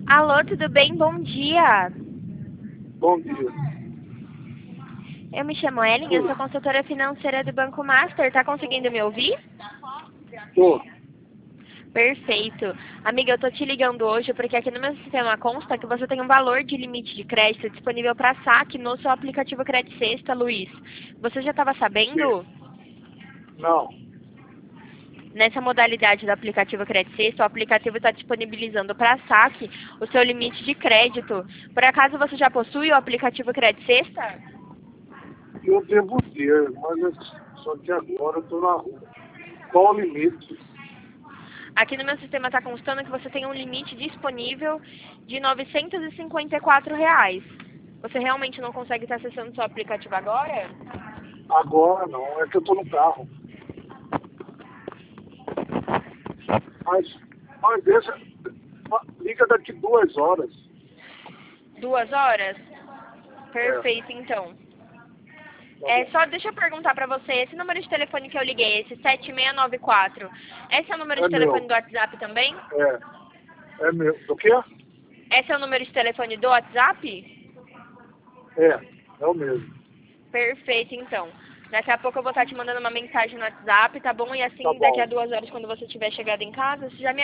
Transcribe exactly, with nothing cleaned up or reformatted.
Alô, tudo bem? Bom dia. Bom dia. Eu me chamo Ellen, eu sou consultora financeira do Banco Master. Tá conseguindo me ouvir? Tô. Perfeito. Amiga, eu tô te ligando hoje porque aqui no meu sistema consta que você tem um valor de limite de crédito disponível para saque no seu aplicativo Crédito Sexta, Luiz. Você já estava sabendo? Sim. Não. Nessa modalidade do aplicativo Crédito Sexta, o aplicativo está disponibilizando para saque o seu limite de crédito. Por acaso você já possui o aplicativo Crédito Sexta? Eu devo ter, mas é só que agora eu tô na rua. Qual o limite? Aqui no meu sistema está constando que você tem um limite disponível de novecentos e cinquenta e quatro reais. Você realmente não consegue estar acessando seu aplicativo agora? Agora não, é que eu tô no carro. Mas, mas deixa. Liga daqui duas horas. Duas horas? É. Perfeito, então. Tá É, bom. só deixa eu perguntar para você, esse número de telefone que eu liguei, esse sete seis nove quatro, esse é o número É de telefone meu. do WhatsApp também? É. É meu. Do quê? Esse é o número de telefone do WhatsApp? É. É o mesmo. Perfeito, então. Daqui a pouco eu vou estar te mandando uma mensagem no WhatsApp, tá bom? E Tá assim, daqui a bom. duas horas, quando você tiver chegado em casa, você já me